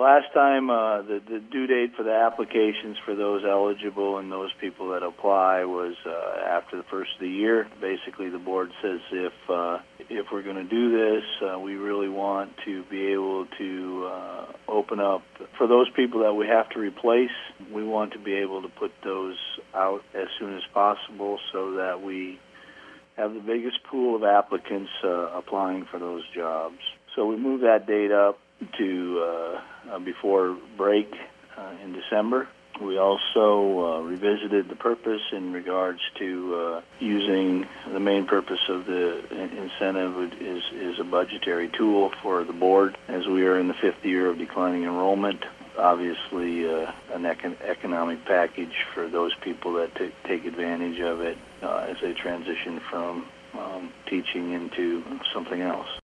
last time, the due date for the applications for those eligible and those people that apply was after the first of the year. Basically, the board says if we're going to do this, we really want to be able to open up for those people that we have to replace. We want to be able to put those out as soon as possible so that we have the biggest pool of applicants applying for those jobs. So we moved that date up to before break in December. We also revisited the purpose in regards to using the main purpose of the incentive is a budgetary tool for the board as we are in the fifth year of declining enrollment. Obviously, an economic package for those people that take advantage of it as they transition from teaching into something else.